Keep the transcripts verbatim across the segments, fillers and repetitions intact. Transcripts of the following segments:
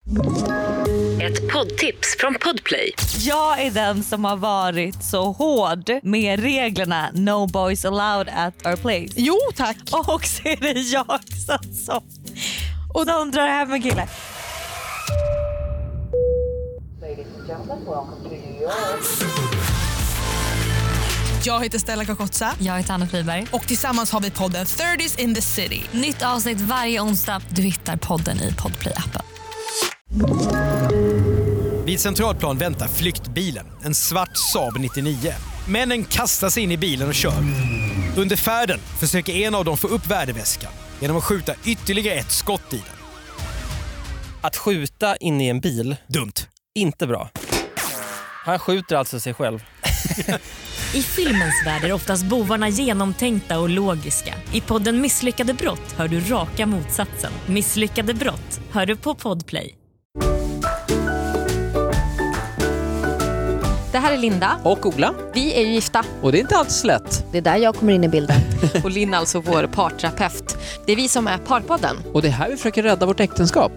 Ett poddtips från Podplay. Jag är den som har varit så hård med reglerna No boys allowed at our place. Jo, tack. Och så är det jag som, som, och de drar hem en kille. Jag heter Stella Kakotsa. Jag heter Anna Friberg. Och tillsammans har vi podden thirties in the city. Nytt avsnitt varje onsdag. Du hittar podden i Podplay-appen. Vid Centralplan väntar flyktbilen, en svart Saab nittionio. Männen kastar sig in i bilen och kör. Under färden försöker en av dem få upp värdeväskan genom att skjuta ytterligare ett skott i den. Att skjuta in i en bil, dumt. Inte bra. Han skjuter alltså sig själv. I filmens värld är oftast bovarna genomtänkta och logiska. I podden Misslyckade brott hör du raka motsatsen. Misslyckade brott hör du på Podplay. Det här är Linda. Och Ola. Vi är ju gifta. Och det är inte alls lätt. Det är där jag kommer in i bilden. Och Linn alltså vår parterapeut. Det är vi som är Parpodden. Och det är här vi försöker rädda vårt äktenskap.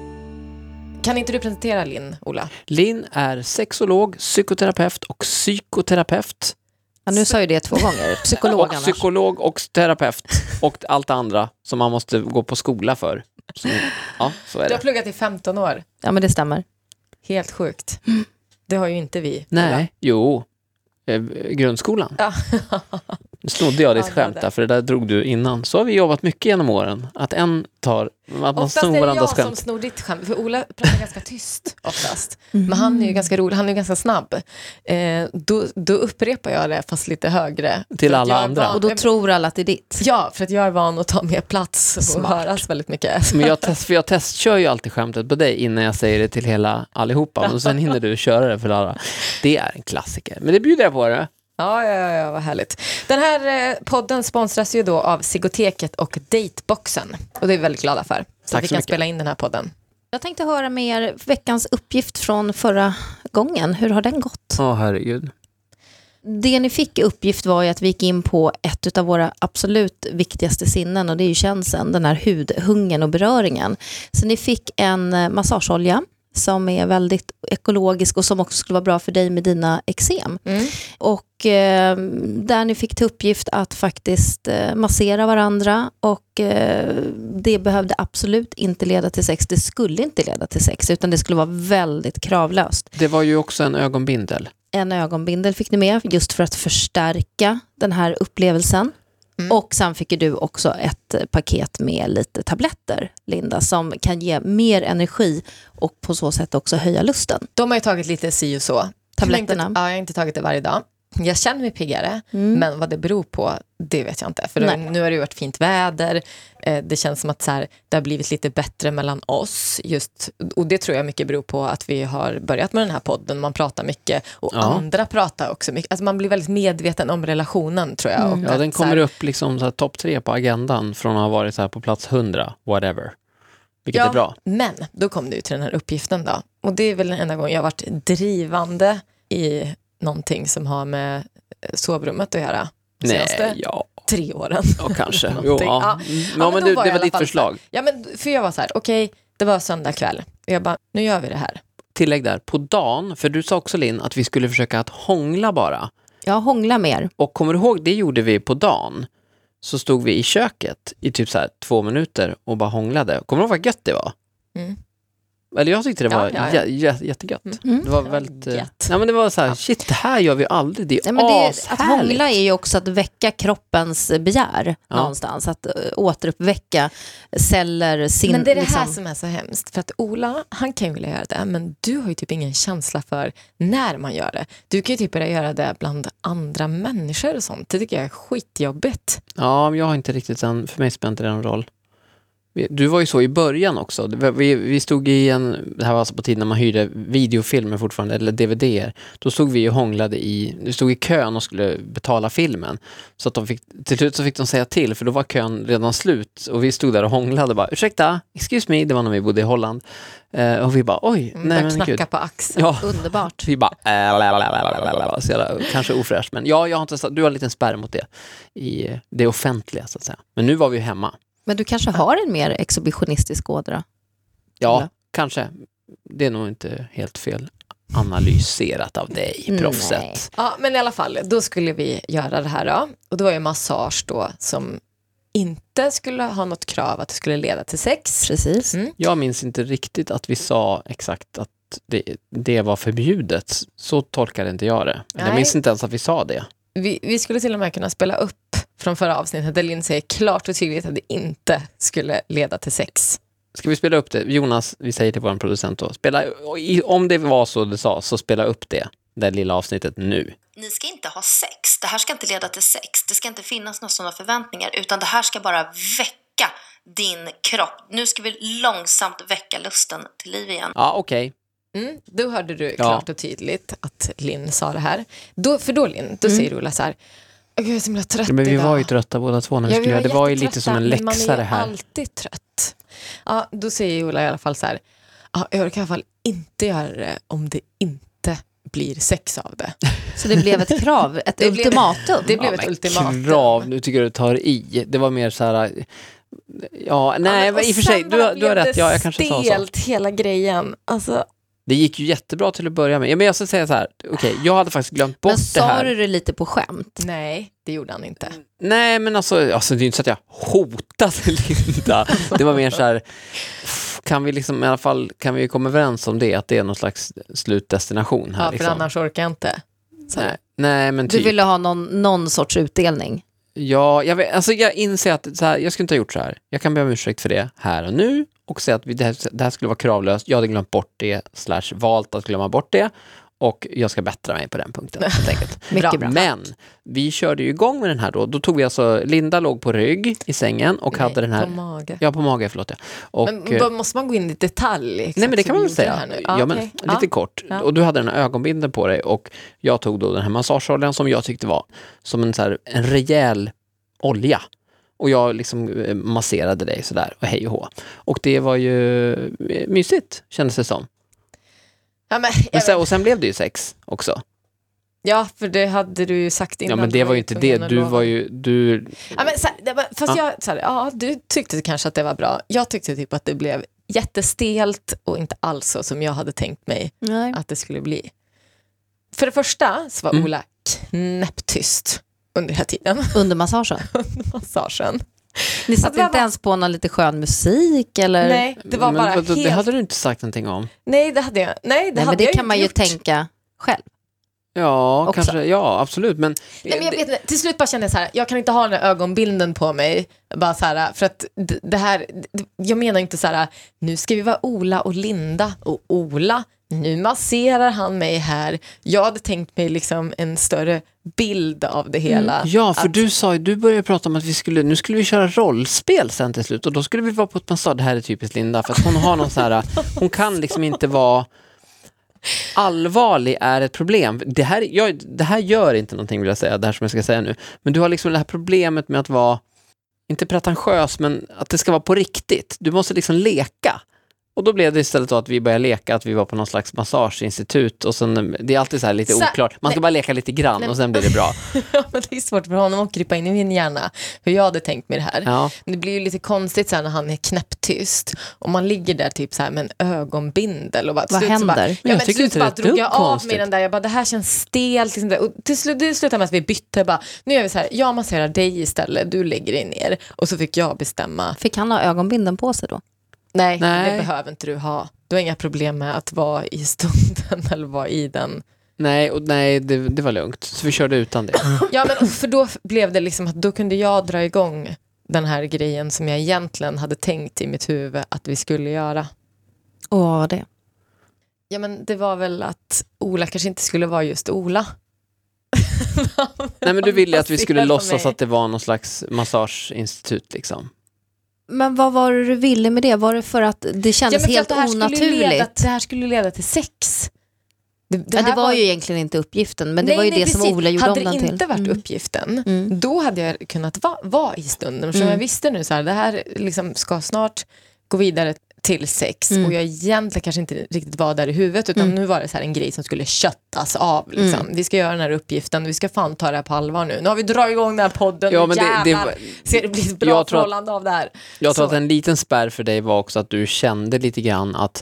Kan inte du presentera Linn, Ola? Linn är sexolog, psykoterapeut och psykoterapeut. Ja, nu sa ju det två gånger. Psykolog och annars. Psykolog och terapeut. Och allt andra som man måste gå på skola för. Så, ja, så är det. Du har pluggat i femton år. Ja, men det stämmer. Helt sjukt. Mm. Det har ju inte vi. Nej, eller? jo. Eh, grundskolan. Ja. Nu snodde jag ditt ja, skämt där, för det där drog du innan. Så har vi jobbat mycket genom åren. Att en tar... Att man oftast är det jag skämt. Som snor ditt skämt. För Ola pratar ganska tyst oftast. Mm. Men han är ju ganska rolig. Han är ju ganska snabb. Eh, då, då upprepar jag det fast lite högre. Till alla andra. Van, och då tror alla att det är ditt. Ja, för att jag är van att ta mer plats och Smart. höras väldigt mycket. Men jag, test, för jag testkör ju alltid skämtet på dig innan jag säger det till hela allihopa. Och sen hinner du köra det för alla. Det är en klassiker. Men det bjuder jag på det. Ja, ja, ja, vad härligt. Den här eh, podden sponsras ju då av Sigoteket och Dateboxen. Och det är vi väldigt glada för. Så Tack att vi så kan mycket. spela in den här podden. Jag tänkte höra med er veckans uppgift från förra gången. Hur har den gått? Åh, herregud. Det ni fick uppgift var ju att vi gick in på ett av våra absolut viktigaste sinnen. Och det är ju känseln, den här hudhungern och beröringen. Så ni fick en massageolja som är väldigt ekologisk och som också skulle vara bra för dig med dina eksem. Mm. Och eh, där ni fick till uppgift att faktiskt eh, massera varandra och eh, det behövde absolut inte leda till sex. Det skulle inte leda till sex utan det skulle vara väldigt kravlöst. Det var ju också en ögonbindel. En ögonbindel fick ni med just för att förstärka den här upplevelsen. Mm. Och sen fick du också ett paket med lite tabletter, Linda, som kan ge mer energi och på så sätt också höja lusten. De har ju tagit lite si och så. Tabletterna? Inte, ja, jag har inte tagit det varje dag. Jag känner mig piggare, mm. men vad det beror på, det vet jag inte. För då, nu har det ju varit fint väder. Eh, det känns som att så här, det har blivit lite bättre mellan oss. Just, och det tror jag mycket beror på att vi har börjat med den här podden. Man pratar mycket och ja. andra pratar också mycket. Alltså man blir väldigt medveten om relationen, tror jag. Mm. Och ja, den att, kommer så här, upp liksom så här, topp tre på agendan från att ha varit så här på plats hundra, whatever. Vilket ja, är bra. Men då kom du till den här uppgiften då. Och det är väl den enda gången jag har varit drivande i någonting som har med sovrummet att göra. De senaste Nej, ja. tre åren. Ja, kanske. jo, ja. Ja. Ja, Ja, men, men du, det var ditt förslag. Ja, men för jag var så här, okej, okay, det var söndag kväll. Och jag bara, nu gör vi det här. Tillägg där, på dagen, för du sa också Linn att vi skulle försöka att hångla bara. Ja, hångla mer. Och kommer du ihåg, det gjorde vi på dagen. Så stod vi i köket i typ så här två minuter och bara hånglade. Kommer du ihåg vad gött det var? Mm. Eller jag tyckte det var ja, ja, ja. J- j- jättegött. Mm. Det var väldigt... Gött. Ja, men det var så här, ja. shit, det här gör vi aldrig. Det är ja, men det, att hångla är ju också att väcka kroppens begär ja. någonstans. Att uh, återuppväcka celler, sin... Men det är det här liksom... som är så hemskt. För att Ola, han kan ju vilja göra det. Men du har ju typ ingen känsla för när man gör det. Du kan ju typ börja göra det bland andra människor och sånt. Det tycker jag är skitjobbigt. Ja, men jag har inte riktigt den... För mig spelar inte det någon roll. Du var ju så i början också. Vi, vi stod i en, det här var alltså på tiden när man hyrde videofilmer fortfarande, eller D V D-er. Då stod vi och hånglade i, du stod i kön och skulle betala filmen. Så att de fick, till slut så fick de säga till, för då var kön redan slut. Och vi stod där och hånglade bara, ursäkta, excuse me, det var när vi bodde i Holland. Uh, och vi bara, oj, mm, nej men knacka gud. på axeln, ja. Underbart. Vi bara, äh, så jävla, kanske ofräscht. Men ja, jag har inte, du har en liten spärr mot det i det offentliga så att säga. Men nu var vi hemma. Men du kanske har en mer exhibitionistisk ådra? Ja, eller? Kanske. det är nog inte helt fel analyserat av dig, proffset. Nej. Ja, men i alla fall, då skulle vi göra det här då. Och det var ju massage då som inte skulle ha något krav att det skulle leda till sex. Precis. Mm. Jag minns inte riktigt att vi sa exakt att det, det var förbjudet. Så tolkade inte jag det. Eller jag Nej. minns inte ens att vi sa det. Vi, vi skulle till och med kunna spela upp från förra avsnittet där Linn säger klart och tydligt att det inte skulle leda till sex. Ska vi spela upp det? Jonas, vi säger till vår producent då. Spela, om det var så det sa, så spela upp det. Det lilla avsnittet nu. Ni ska inte ha sex. Det här ska inte leda till sex. Det ska inte finnas några sådana förväntningar. Utan det här ska bara väcka din kropp. Nu ska vi långsamt väcka lusten till liv igen. Ja, okej. Mm, då hörde du Ja. klart och tydligt att Linn sa det här. Då, för då Linn, då Mm. säger Ola så här: "Åh, jag är så himla trött Men vi idag." var ju trötta båda två när vi Ja, skulle vi var göra. Det var ju lite som en jättetrötta, läxa men det man är här. ju alltid trött. Ja, då säger Ola i alla fall så här: "Ja, jag kan i alla fall inte göra det om det inte blir sex av det." Så det blev ett krav, ett Det blev- ultimatum. Det blev Ja, ett men ultimatum. Krav, nu tycker jag du tar i. Det var mer så här... Ja, nej, men, men i och och för sig, sen du, bara du har blev rätt. det Ja, jag kanske sa så. stelt hela grejen. Alltså, Det gick ju jättebra till att börja med. Ja, men jag ska säga så här, okej, jag hade faktiskt glömt bort Men det sa här. du det lite på skämt? nej, det gjorde han inte. Nej, men alltså, alltså det är ju inte så att jag hotade Linda. Det var mer så här, kan vi liksom i alla fall, kan vi komma överens om det, att det är någon slags slutdestination här Ja, för liksom. annars orkar jag inte. Så. Nej, nej, men Du typ. ville ha någon, någon sorts utdelning? Ja, jag, vet, alltså jag inser att så här, jag skulle inte ha gjort så här. Jag kan be om ursäkt för det här och nu och säga att vi, det, här, det här skulle vara kravlöst. Jag hade glömt bort det, slash valt att glömma bort det. Och jag ska bättra mig på den punkten, helt enkelt. Mycket bra. Men vi körde ju igång med den här då. Då tog vi alltså, Linda låg på rygg i sängen och Nej, hade den här... på mage. Ja, på mage, förlåt. Ja. Och, Men vad- måste man gå in i detalj? Exakt nej, men det hur kan man vi väl gjorde säga. det här nu? Ja, Ja, men okej. lite Ja. kort. Ja. Och du hade den här ögonbinden på dig och jag tog då den här massageoljan som jag tyckte var som en, så här, en rejäl olja. Och jag liksom eh, masserade dig sådär och hej och hå. Och det var ju eh, mysigt, kändes det som. Ja, men, Men jag sen, vet- och sen blev det ju sex också. ja, för det hade du ju sagt innan. Ja, men det Du var ju inte tvungen det. att Du lova. var ju... Du, Ja, men, så här, det var, fast Ja. jag, så här, ja, du tyckte kanske att det var bra. Jag tyckte typ att det blev jättestelt och inte alls så som jag hade tänkt mig Nej. att det skulle bli. För det första så var Mm. Ola knäpptyst under den här tiden, Under massagen? under massagen. Ni Att satte det var inte ens på någon lite skön musik eller? Nej, det var men bara vadå, helt... Det hade du inte sagt någonting om. Nej, det hade jag. Nej, det Nej, hade men det jag kan inte man ju gjort. tänka själv. Ja, Också. kanske. Ja, absolut. Men, Nej, men jag vet inte, till slut bara kände jag så här, jag kan inte ha den här ögonbilden på mig, bara så här, för att d- det här, d- jag menar inte så här, nu ska vi vara Ola och Linda, och Ola, nu masserar han mig här. Jag hade tänkt mig liksom en större bild av det hela. ja, för Att- du sa ju, du började prata om att vi skulle, nu skulle vi köra rollspel sen till slut och då skulle vi vara på ett massage. Det här är typiskt Linda, för att hon har någon så här, hon kan liksom inte vara allvarlig är ett problem. Det här, jag, det här gör inte någonting vill jag säga, det här som jag ska säga nu. Men du har liksom det här problemet med att vara, inte pretentiös, men att det ska vara på riktigt. Du måste liksom leka. Och då blev det istället så att vi började leka, att vi var på någon slags massageinstitut och sen, det är alltid så här lite Så- oklart. Man ska nej. bara leka lite grann Nej. och sen blir det bra. Ja, men det är svårt för honom att krypa in i min hjärna hur jag hade tänkt mig det här. Ja. Men det blir ju lite konstigt så här när han är knäpptyst och man ligger där typ så här med en ögonbindel och bara, till Vad slut så bara, händer? ja, Jag men tycker till slut inte så bara det är drog jag dugg av konstigt. mig den där, jag bara det här känns stelt liksom, och till slut det slutade med att vi bytte, bara, nu gör vi så här, jag masserar dig istället, du lägger dig ner och så fick jag bestämma. Fick han ha ögonbinden på sig då? Nej, Nej. det behöver inte du ha. Du har inga problem med att vara i stunden eller vara i den. Nej, och nej det, det var lugnt. Så vi körde utan det. Ja, men för då blev det liksom att då kunde jag dra igång den här grejen som jag egentligen hade tänkt i mitt huvud att vi skulle göra. Och vad var det? Ja, men det var väl att Ola kanske inte skulle vara just Ola. Nej, men du ville att vi skulle Baserat på låtsas mig. att det var någon slags massageinstitut liksom. Men vad var det du ville med det? Var det för att det Ja, kändes men för helt att det här skulle onaturligt? leda, det här skulle leda till sex. Det, det, ja, det här var ju egentligen inte uppgiften, men det Nej, var ju nej, det som precis. Ola gjorde hade om den det till. inte varit Mm. uppgiften, Mm. då hade jag kunnat va- vara i stunden. För Mm. jag visste nu så här, det här liksom ska snart gå vidare till sex Mm. och jag egentligen kanske inte riktigt var där i huvudet, utan Mm. nu var det så här en grej som skulle köttas av. Liksom. Mm. Vi ska göra den här uppgiften, vi ska fan ta det här på allvar nu. Nu har vi dragit igång den här podden, Ja, ja, men det- det jävlar, var- ska det bli ett bra Jag tror att- förhållande av det här. Jag tror Så. att en liten spärr för dig var också att du kände lite grann att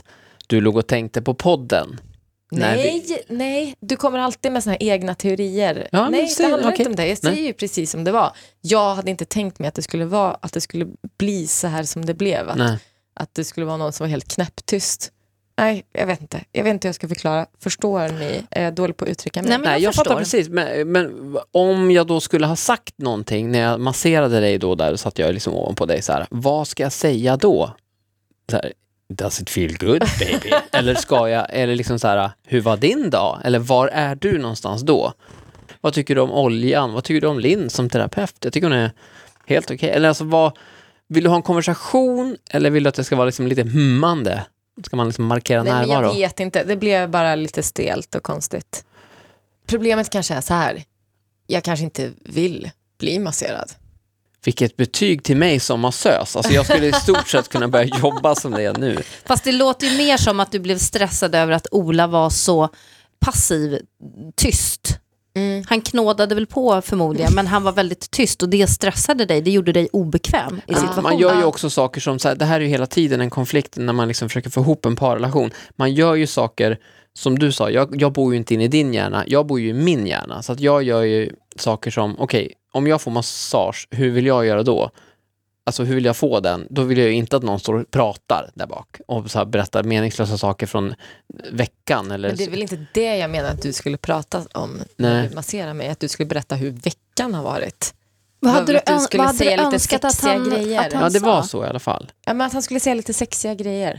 du låg och tänkte på podden. Nej, vi... nej, du kommer alltid med såna här egna teorier. Ja, nej, säg, det handlar okay. inte om det. Jag säger nej. ju precis som det var. Jag hade inte tänkt mig att det skulle vara att det skulle bli så här som det blev. Att, att det skulle vara någon som var helt knäpptyst. Nej, jag vet inte. Jag vet inte hur jag ska förklara. Förstår ni? Är jag dålig på att uttrycka mig? Nej, men jag, Nej, jag fattar precis. Men, men om jag då skulle ha sagt någonting när jag masserade dig då där, så att jag liksom ovanpå dig så här. Vad ska jag säga då? Så här, does it feel good, baby? Eller ska jag, eller liksom så här, hur var din dag? Eller var är du någonstans då? Vad tycker du om oljan? Vad tycker du om Linn som terapeut? Jag tycker hon är helt okej. Okay. Eller alltså, vad, vill du ha en konversation? Eller vill du att det ska vara liksom lite hummande? Ska man liksom markera Nej, närvaro? Men jag vet inte. Det blev bara lite stelt och konstigt. Problemet kanske är så här. Jag kanske inte vill bli masserad. Vilket betyg till mig som massös. Alltså jag skulle i stort sett kunna börja jobba som det är nu. Fast det låter ju mer som att du blev stressad över att Ola var så passiv, tyst. Mm. Han knådade väl på förmodligen, men han var väldigt tyst och det stressade dig. Det gjorde dig obekväm i situationen. Man gör ju också saker som, så här, det här är ju hela tiden en konflikt när man liksom försöker få ihop en parrelation. Man gör ju saker, som du sa, jag, jag bor ju inte in i din hjärna, jag bor ju i min hjärna. Så att jag gör ju saker som, okej, okay, om jag får massage, hur vill jag göra då? Alltså hur vill jag få den? Då vill jag ju inte att någon står och pratar där bak och så här berättar meningslösa saker från veckan. Eller men det är väl inte det jag menar att du skulle prata om när Nej. du masserar mig. Att du skulle berätta hur veckan har varit. Vad hade du, att du skulle vad hade säga du lite önskat att sexiga han, grejer? att han Ja, det sa? var så i alla fall. Ja, men att han skulle säga lite sexiga grejer.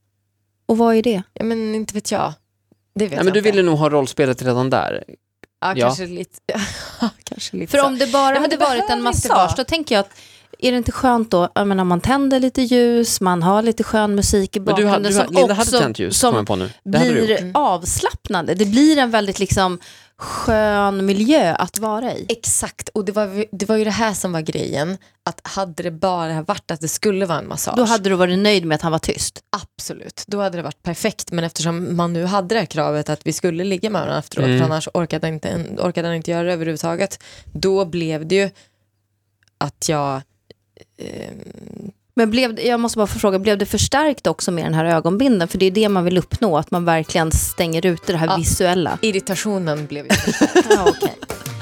Och vad är det? Ja, men inte vet jag. Det vet ja, jag men du inte. ville nog ha rollspelet redan där. Ja, ja. kanske lite. kanske lite För så. om det bara ja, hade det varit en massage, då tänker jag att är det inte skönt då, jag menar, man tänder lite ljus, man har lite skön musik i bakgrunden, du, du, som Linda också hade tänt ljus, som på nu. Det blir mm. avslappnande. Det blir en väldigt liksom skön miljö att vara i. Exakt, och det var, det var ju det här som var grejen, att hade det bara varit att det skulle vara en massage, då hade du varit nöjd med att han var tyst. Absolut, då hade det varit perfekt. Men eftersom man nu hade det här kravet att vi skulle ligga med varandra efteråt, mm. för annars orkade han inte, orkade han inte göra det överhuvudtaget, då blev det ju att jag Men blev, jag måste bara få fråga, blev det förstärkt också med den här ögonbinden? För det är det man vill uppnå, att man verkligen stänger ut det här ja, visuella. Irritationen blev ju ja, okej.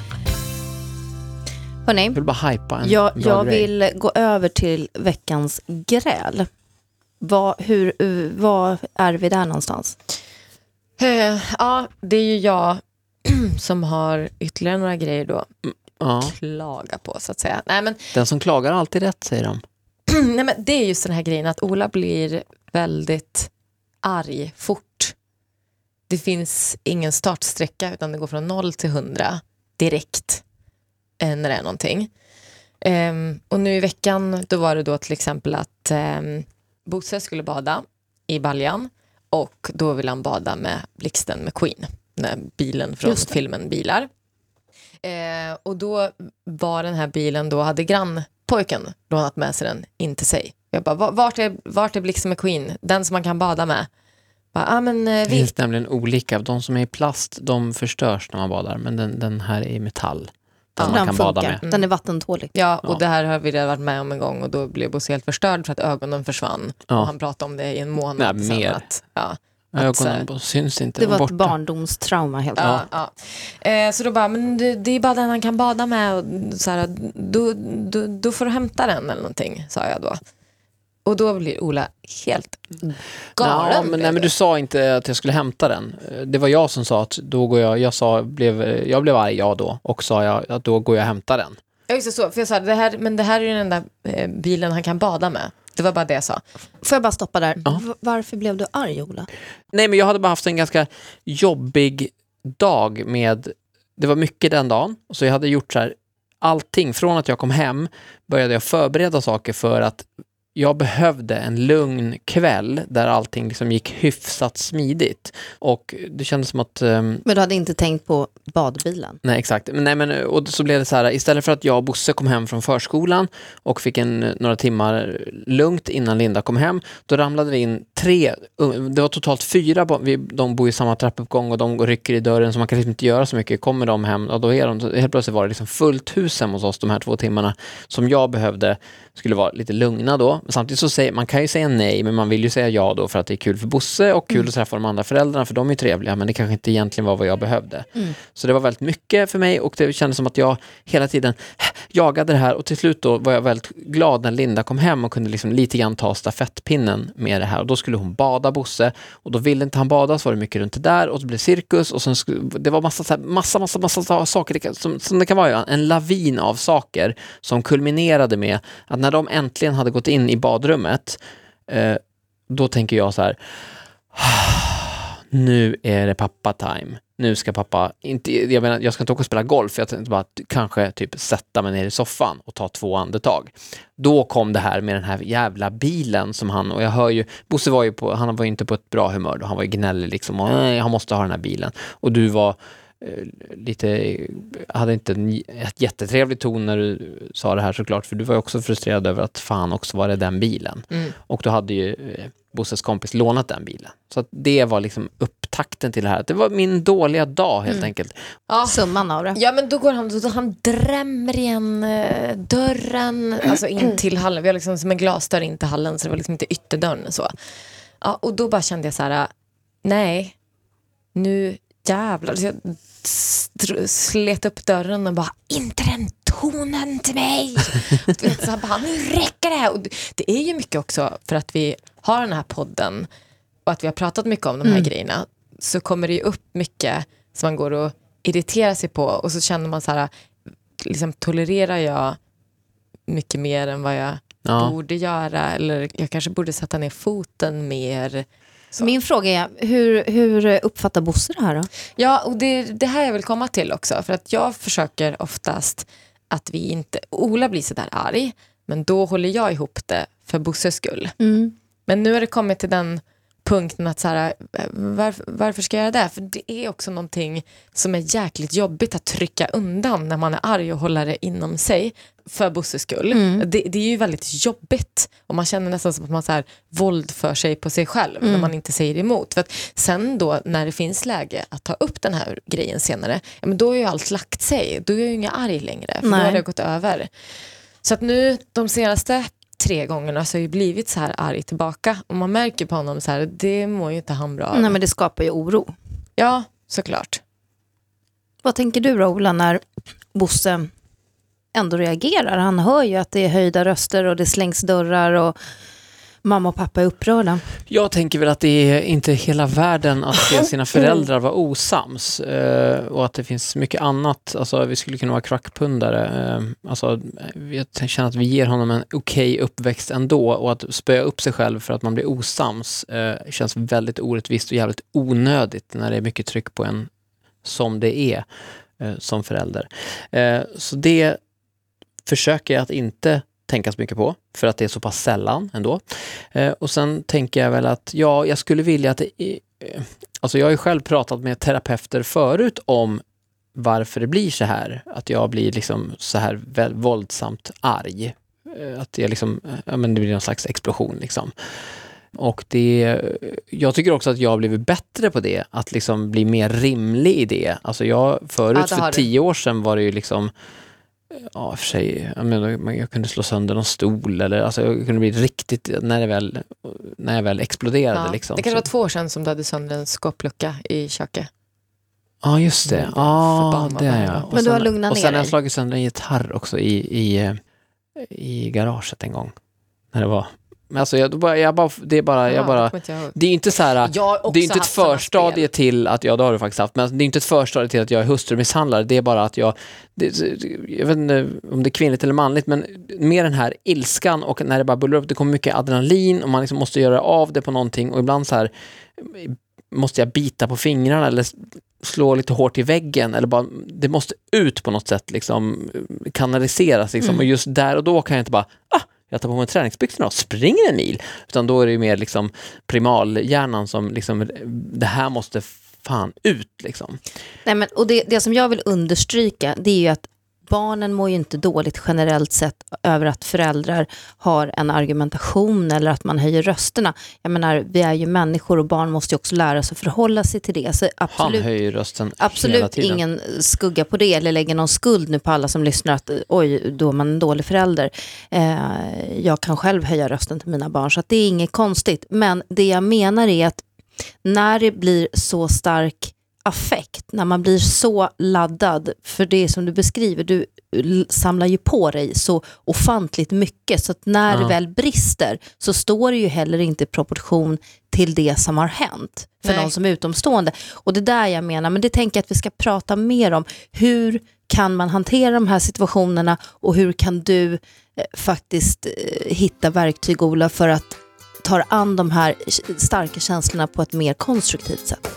Hörrni, jag vill bara hypa en jag, jag vill gå över till veckans gräl. Vad, hur, vad är vi där någonstans? Uh, ja, det är ju jag som har ytterligare några grejer då. Ja. Klaga på så att säga. Nej, men, den som klagar har alltid rätt, säger de. Nej, men det är just den här grejen att Ola blir väldigt arg fort. Det finns ingen startsträcka utan det går från noll till hundra direkt eh, när det är någonting. Um, och nu i veckan då var det då till exempel att um, Bosse skulle bada i baljan och då vill han bada med Blixten med Queen, med bilen från filmen Bilar. Eh, och då var den här bilen då hade grannpojken lånat med sig den in till sig. Jag bara, vart är, vart är Blixten med Queen? Den som man kan bada med. Bara, ah, men, eh, det finns nämligen olika. De som är i plast, de förstörs när man badar. Men den, den här är i metall. Den ja, man den kan funkar. bada med. Mm. Den är vattentålig. Ja, och ja. det här har vi redan varit med om en gång. Och då blev Bosse helt förstörd för att ögonen försvann. Ja. Och han pratade om det i en månad. Nej, mer. Att, ja. Ögonen att, syns inte. Det var borta. ett barndomstrauma helt ja, ja. Eh, Så då bara, men det, det är bara den han kan bada med och så här, då, då, då får du hämta den eller någonting, sa jag då. Och då blir Ola helt galen. Ja, men, nej, men du sa inte att jag skulle hämta den. Det var jag som sa att då går jag, jag sa, blev, jag blev arg jag då och sa jag att då går jag och hämtar den. Ja, just så, för jag sa, det här, men det här är den enda eh, bilen han kan bada med. Det var bara det jag sa. Får jag bara stoppa där? Ja. Varför blev du arg, Ola? Nej, men jag hade bara haft en ganska jobbig dag med, det var mycket den dagen. Så jag hade gjort så här, allting från att jag kom hem började jag förbereda saker för att jag behövde en lugn kväll där allting liksom gick hyfsat smidigt. Och det kändes som att... Um, men du hade inte tänkt på badbilen? Nej, exakt. Men, nej, men, och så blev det så här, istället för att jag och Bosse kom hem från förskolan och fick en, några timmar lugnt innan Linda kom hem, då ramlade det in tre, det var totalt fyra, de bor i samma trappuppgång och de rycker i dörren så man kan liksom inte göra så mycket. Kommer de hem och då är de, helt plötsligt var det liksom fullt hus hemma hos oss de här två timmarna som jag behövde skulle vara lite lugna då. Men samtidigt så säger man kan ju säga nej, men man vill ju säga ja då för att det är kul för Bosse och kul mm. att träffa de andra föräldrarna för de är trevliga, men det kanske inte egentligen var vad jag behövde. Mm. Så det var väldigt mycket för mig och det kändes som att jag hela tiden jagade det här och till slut då var jag väldigt glad när Linda kom hem och kunde liksom lite grann ta stafettpinnen med det här och då skulle hon bada Bosse och då ville inte han bada så var det mycket runt det där och så blev det cirkus och sen skulle, det var massa, så här, massa, massa, massa saker det kan, som, som det kan vara en lavin av saker som kulminerade med att när de äntligen hade gått in i badrummet eh, då tänker jag så här nu är det pappa time. Nu ska pappa, inte, jag menar, jag ska inte åka och spela golf, jag tänkte bara kanske typ sätta mig ner i soffan och ta två andetag. Då kom det här med den här jävla bilen som han, och jag hör ju, Bosse var ju på, han var ju inte på ett bra humör då, han var ju gnällig liksom, och nej, han måste ha den här bilen. Och du var eh, lite, hade inte en, ett jättetrevlig ton när du sa det här såklart, för du var ju också frustrerad över att fan också var det den bilen. Mm. Och då hade ju eh, Bosses kompis lånat den bilen. Så att det var liksom upptakten till det här. Det var min dåliga dag helt mm. enkelt. Ja. Summan av det. Ja, men då går han, då han drämmer igen eh, dörren alltså in till hallen. Vi har liksom som en glasdörr in till hallen så det var liksom inte ytterdörren så. Ja, och då bara kände jag så här, nej, nu jävlar. Så jag slet upp dörren och bara, inte den tonen till mig. Så han bara, nu räcker det. Och det är ju mycket också för att vi har den här podden och att vi har pratat mycket om de här mm. grejerna, så kommer det ju upp mycket som man går och irriterar sig på och så känner man så här, liksom tolererar jag mycket mer än vad jag ja. borde göra, eller jag kanske borde sätta ner foten mer. Så. Min fråga är, hur, hur uppfattar Bosse det här då? Ja, och det, det här jag vill komma till också, för att jag försöker oftast att vi inte, Ola blir så där arg, men då håller jag ihop det för Bosses skull. Mm. Men nu har det kommit till den punkten att så här, varför, varför ska jag göra det? För det är också någonting som är jäkligt jobbigt att trycka undan när man är arg och hålla det inom sig för Bosses skull. Mm. Det, det är ju väldigt jobbigt och man känner nästan som att man så här våld för sig på sig själv mm. när man inte säger emot. För att sen då när det finns läge att ta upp den här grejen senare, ja, men då är ju allt lagt sig. Då är jag ju inga arg längre, för Nej. då har det gått över. Så att nu de senaste tre gångerna så har ju blivit så här arg tillbaka. Och man märker på honom så här, det mår ju inte han bra av. Nej, men det skapar ju oro. Ja, såklart. Vad tänker du då, Ola, när Bosse ändå reagerar? Han hör ju att det är höjda röster och det slängs dörrar och mamma och pappa är upprörda. Jag tänker väl att det är inte hela världen att se sina föräldrar vara osams eh, och att det finns mycket annat. Alltså vi skulle kunna vara kvackpundare. Eh, alltså jag känner att vi ger honom en okej okay uppväxt ändå, och att spöa upp sig själv för att man blir osams eh, känns väldigt orättvist och jävligt onödigt när det är mycket tryck på en som det är eh, som förälder. Eh, så det försöker jag att inte tänka så mycket på, för att det är så pass sällan ändå. Eh, och sen tänker jag väl att ja, jag skulle vilja att det, eh, alltså jag har ju själv pratat med terapeuter förut om varför det blir så här, att jag blir liksom så här väl, våldsamt arg. Eh, att jag liksom, ja men det blir någon slags explosion liksom. Och det, jag tycker också att jag har blivit bättre på det, att liksom bli mer rimlig i det. Alltså jag, förut ja, för tio år sedan var det ju liksom ja, för sig, jag, menar, jag kunde slå sönder någon stol eller alltså jag kunde bli riktigt när det väl när jag väl exploderade ja, liksom. Det kanske var två år sedan som du hade sönder en skåplucka i köket. Ja, just det. Ja, det är jag. Men du har lugnat ner dig. Och sen har jag slagit sönder en gitarr också i, i, i garaget en gång. När det var Men alltså jag bara, jag bara det är bara, jag bara det är inte så här, det är inte ett förstadie till att ja, det har du faktiskt haft, men det är inte ett förstadie till att jag är hustrumisshandlare, det är bara att jag det, jag vet inte om det är kvinnligt eller manligt, men mer den här ilskan och när det bara bullrar upp, det kommer mycket adrenalin och man liksom måste göra av det på någonting, och ibland så här måste jag bita på fingrarna eller slå lite hårt i väggen, eller bara det måste ut på något sätt liksom, kanaliseras liksom, mm. och just där och då kan jag inte bara ah jag tar på mig träningsbyxorna och springer en mil. Utan då är det ju mer liksom primalhjärnan som liksom, det här måste fan ut liksom. Nej, men, och det, det som jag vill understryka, det är ju att barnen mår ju inte dåligt generellt sett över att föräldrar har en argumentation eller att man höjer rösterna. Jag menar, vi är ju människor och barn måste ju också lära sig att förhålla sig till det. Så absolut, Han höjer rösten absolut hela tiden. Ingen skugga på det eller lägger någon skuld nu på alla som lyssnar att oj, då är man en dålig förälder. Eh, jag kan själv höja rösten till mina barn så att det är inget konstigt. Men det jag menar är att när det blir så stark affekt, när man blir så laddad för det som du beskriver, du samlar ju på dig så ofantligt mycket så att när Ja. det väl brister så står det ju heller inte i proportion till det som har hänt för Nej. någon som är utomstående. Och det där jag menar, men det tänker jag att vi ska prata mer om. Hur kan man hantera de här situationerna och hur kan du eh, faktiskt eh, hitta verktyg, Ola, för att ta an de här starka känslorna på ett mer konstruktivt sätt?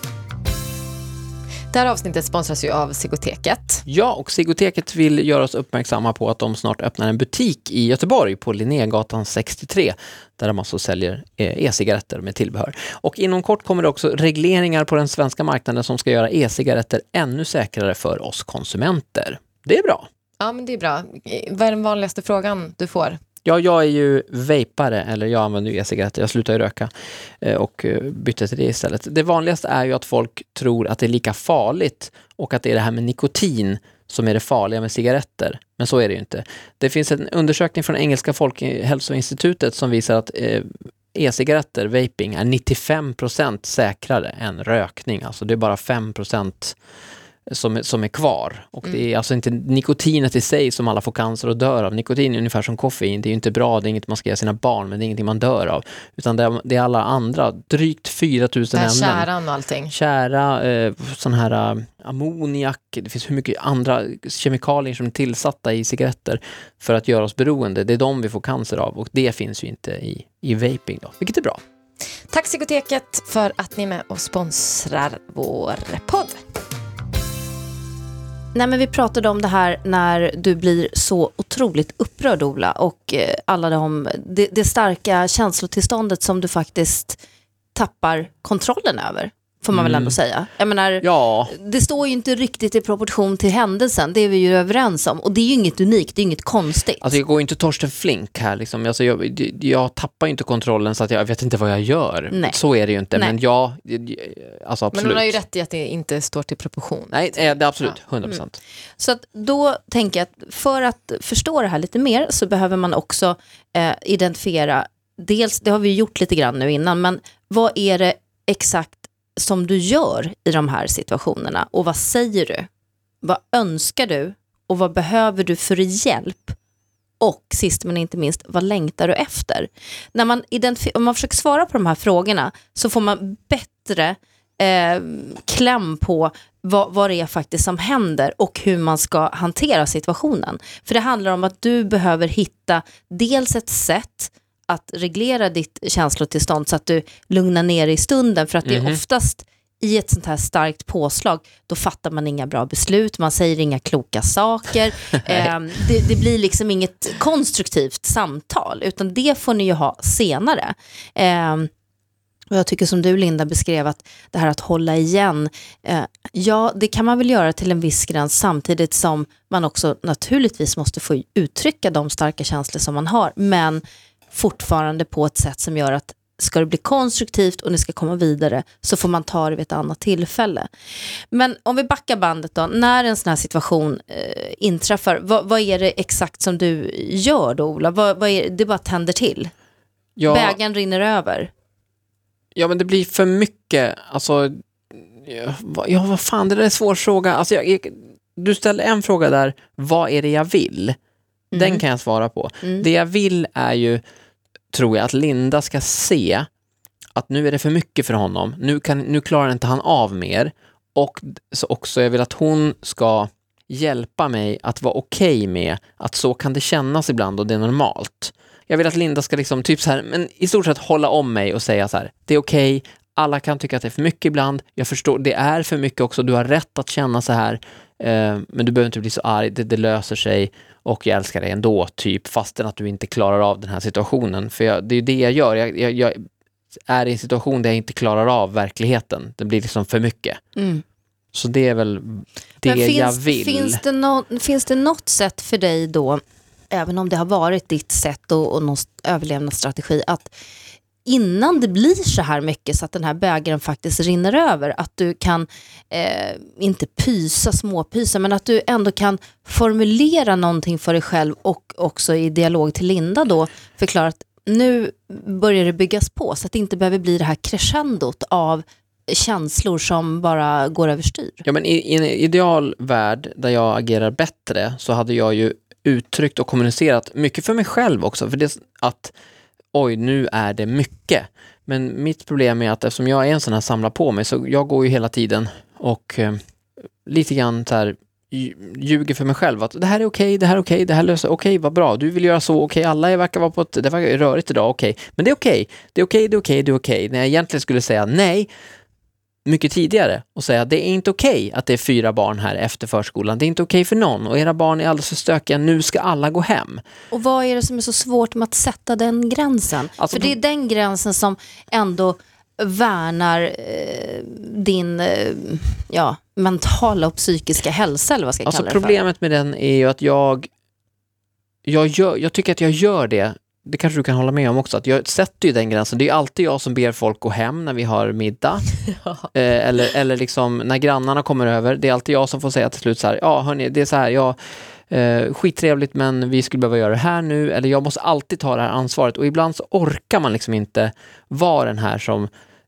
Det här avsnittet sponsras ju av Sigoteket. Ja, och Sigoteket vill göra oss uppmärksamma på att de snart öppnar en butik i Göteborg på Linnégatan sextiotre där de alltså säljer e-cigaretter med tillbehör. Och inom kort kommer det också regleringar på den svenska marknaden som ska göra e-cigaretter ännu säkrare för oss konsumenter. Det är bra. Ja, men det är bra. Vad är den vanligaste frågan du får? Ja, jag är ju vapare, eller jag använder ju e-cigaretter, jag slutar ju röka eh, och eh, bytte till det istället. Det vanligaste är ju att folk tror att det är lika farligt och att det är det här med nikotin som är det farliga med cigaretter. Men så är det ju inte. Det finns en undersökning från Engelska Folkhälsoinstitutet som visar att eh, e-cigaretter, vaping, är nittiofem procent säkrare än rökning. Alltså det är bara fem procent som, som är kvar. Och Mm. det är alltså inte nikotinet i sig som alla får cancer och dör av. Nikotin är ungefär som koffein. Det är ju inte bra, det är inget man ska ge sina barn, men det är ingenting man dör av. Utan det är, det är alla andra, drygt fyra tusen Det här ämnen. käran och allting. Kära, eh, sån här eh, ammoniak, det finns hur mycket andra kemikalier som är tillsatta i cigaretter för att göra oss beroende. Det är de vi får cancer av och det finns ju inte i, i vaping då, vilket är bra. Tack Sigoteket för att ni är med och sponsrar vår podd. Nej, men vi pratade om det här när du blir så otroligt upprörd, Ola, och eh, alla de, det, det starka känslotillståndet som du faktiskt tappar kontrollen över, får man väl Mm. ändå säga. Jag menar, Ja, det står ju inte riktigt i proportion till händelsen, det är vi ju överens om. Och det är ju inget unikt, det är inget konstigt. alltså jag går ju inte Torsten Flink här liksom. Alltså jag, jag tappar ju inte kontrollen så att jag vet inte vad jag gör. Nej. Så är det ju inte, Nej. men jag, alltså absolut. Men hon har ju rätt i att det inte står till proportion. Nej, det är absolut, hundra procent. Så att då tänker jag att för att förstå det här lite mer så behöver man också eh, identifiera, dels, det har vi gjort lite grann nu innan, men vad är det exakt som du gör i de här situationerna och vad säger du? Vad önskar du och vad behöver du för hjälp? Och sist men inte minst, vad längtar du efter? När man, identif- om man försöker svara på de här frågorna så får man bättre eh, kläm på vad, vad det är faktiskt som händer och hur man ska hantera situationen. För det handlar om att du behöver hitta dels ett sätt att reglera ditt känslotillstånd så att du lugnar ner i stunden, för att det är Mhm. oftast i ett sånt här starkt påslag, då fattar man inga bra beslut, man säger inga kloka saker, eh, det, det blir liksom inget konstruktivt samtal, utan det får ni ju ha senare. Eh, och jag tycker som du, Linda, beskrev att det här att hålla igen, eh, ja, det kan man väl göra till en viss gräns, samtidigt som man också naturligtvis måste få uttrycka de starka känslor som man har, men fortfarande på ett sätt som gör att ska det bli konstruktivt och ni ska komma vidare så får man ta det vid ett annat tillfälle. Men om vi backar bandet då, när en sån här situation eh, inträffar, vad, vad är det exakt som du gör då, Ola? Vad, vad är, det bara tänder till? Ja, Bägaren rinner över. ja, men det blir för mycket. Alltså, ja, vad- ja, vad fan, det där är en svår fråga. Alltså, jag, jag, du ställer en fråga där, vad är det jag vill? Den Mm. kan jag svara på. Mm. Det jag vill är ju, tror jag, att Linda ska se att nu är det för mycket för honom. Nu, kan, nu klarar inte han av mer. Och så också jag vill att hon ska hjälpa mig att vara okej med att så kan det kännas ibland och det är normalt. Jag vill att Linda ska liksom typ så här, men i stort sett hålla om mig och säga så här, det är okej, alla kan tycka att det är för mycket ibland. Jag förstår, det är för mycket också, du har rätt att känna så här, eh, men du behöver inte bli så arg, det, det löser sig. Och jag älskar dig ändå, typ, fastän att du inte klarar av den här situationen. För jag, det är ju det jag gör. Jag, jag, jag är i en situation där jag inte klarar av verkligheten. Det blir liksom för mycket. Mm. Så det är väl det Men finns, jag vill. Finns det, no, finns det något sätt för dig då, även om det har varit ditt sätt och, och någon överlevnadsstrategi, att innan det blir så här mycket så att den här bägaren faktiskt rinner över, att du kan eh, inte pysa, småpysa, men att du ändå kan formulera någonting för dig själv och också i dialog till Linda då förklara att nu börjar det byggas på så att det inte behöver bli det här crescendot av känslor som bara går överstyr. Ja, men i, i en ideal värld där jag agerar bättre så hade jag ju uttryckt och kommunicerat mycket för mig själv också, för det att oj, nu är det mycket. Men mitt problem är att eftersom jag är en sån här samlar på mig, så jag går ju hela tiden och eh, lite grann så här ljuger för mig själv att det här är okej, det här är okej, det här löser okej, vad bra, du vill göra så, okej, alla verkar vara på ett, det verkar rörigt idag, okej, men det är okej, det är okej, det är okej, det är okej. När jag egentligen skulle säga nej mycket tidigare och säga det är inte okej att det är fyra barn här efter förskolan, det är inte okej för någon och era barn är alldeles för stökiga, nu ska alla gå hem. Och vad är det som är så svårt med att sätta den gränsen? Alltså, för det är den gränsen som ändå värnar eh, din eh, ja, mentala och psykiska hälsa, eller vad ska jag alltså kalla det för? Problemet med den är ju att jag jag, gör, jag tycker att jag gör det. Det kanske du kan hålla med om också, att jag sätter ju den gränsen. Det är alltid jag som ber folk gå hem när vi har middag. Ja. Eh, eller, eller liksom när grannarna kommer över. Det är alltid jag som får säga till slut så här, ja hörni, det är så här, ja, eh, skittrevligt men vi skulle behöva göra det här nu. Eller jag måste alltid ta det här ansvaret. Och ibland så orkar man liksom inte vara den här som...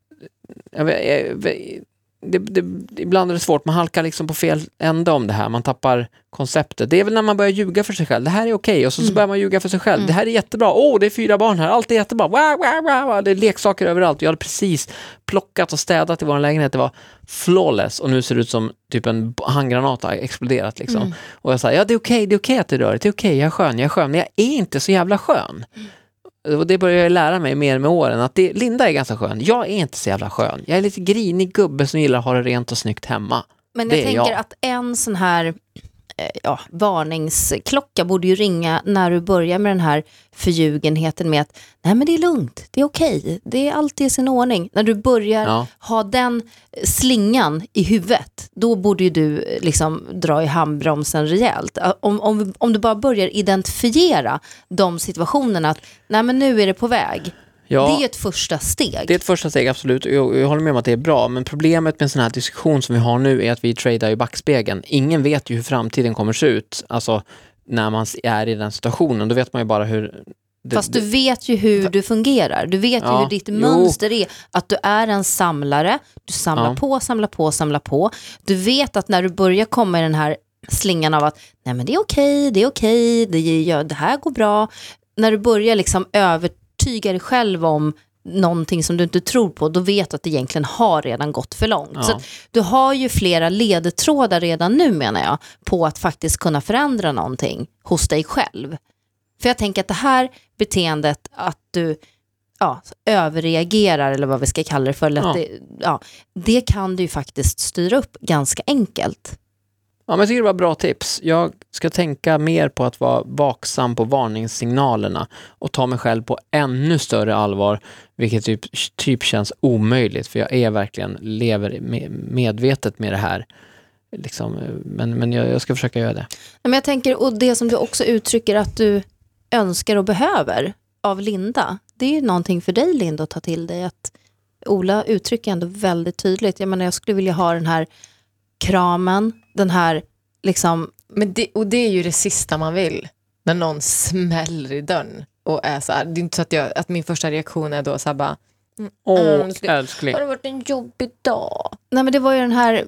Jag vet, jag vet, Det, det, ibland är det svårt, man halkar liksom på fel ände om det här, man tappar konceptet. Det är väl när man börjar ljuga för sig själv, det här är okej, och så, mm. så börjar man ljuga för sig själv, mm. det här är jättebra, åh oh, det är fyra barn här, allt är jättebra, wow, wow, wow. Det är leksaker överallt, jag hade precis plockat och städat i vår lägenhet, det var flawless och nu ser det ut som typ en handgranat har exploderat liksom. Mm. Och jag sa, ja det är okej, det är okej att det rör, det är okej, jag är skön, jag är skön, men jag är inte så jävla skön. Mm. Och det börjar jag lära mig mer med åren, att det, Linda är ganska skön. Jag är inte så jävla skön. Jag är lite grinig gubbe som gillar att ha det rent och snyggt hemma. Men det jag tänker jag. att en sån här ja, varningsklocka borde ju ringa när du börjar med den här förljugenheten med att nej men det är lugnt, det är okej, det är alltid i sin ordning. När du börjar ja. ha den slingan i huvudet, då borde ju du liksom dra i handbromsen rejält. Om, om, om du bara börjar identifiera de situationerna att nej men nu är det på väg. Ja, det är ett första steg. Det är ett första steg, absolut. Jag, jag håller med om att det är bra. Men problemet med en sån här diskussion som vi har nu är att vi tradar i backspegeln. Ingen vet ju hur framtiden kommer se ut. Alltså när man är i den situationen. Då vet man ju bara hur... Det, Fast du vet ju hur du fungerar. Du vet ja, ju hur ditt jo. mönster är. Att du är en samlare. Du samlar ja. på, samlar på, samlar på. Du vet att när du börjar komma i den här slingan av att nej men det är okej, det är okej, det, ja, det här går bra. När du börjar liksom över tyga dig själv om någonting som du inte tror på, då vet du att det egentligen har redan gått för långt. Ja. Så att du har ju flera ledtrådar redan nu, menar jag, på att faktiskt kunna förändra någonting hos dig själv. För jag tänker att det här beteendet att du ja, överreagerar, eller vad vi ska kalla det för, ja. Det, ja, det kan du ju faktiskt styra upp ganska enkelt. Ja, men jag tycker det var bra tips. Jag ska tänka mer på att vara vaksam på varningssignalerna och ta mig själv på ännu större allvar, vilket typ, typ känns omöjligt, för jag är verkligen lever med, medvetet med det här. Liksom, men men jag, jag ska försöka göra det. Men jag tänker, och det som du också uttrycker att du önskar och behöver av Linda, det är ju någonting för dig, Linda, att ta till dig. Att Ola uttrycker ändå väldigt tydligt. Jag menar, jag skulle vilja ha den här kramen, den här liksom... Men det, och det är ju det sista man vill. När någon smäller i dörren och är så här. Det är inte så att, jag, att min första reaktion är då så här bara... Åh, oh, älskling. Har det varit en jobbig dag? Nej, men det var ju den här...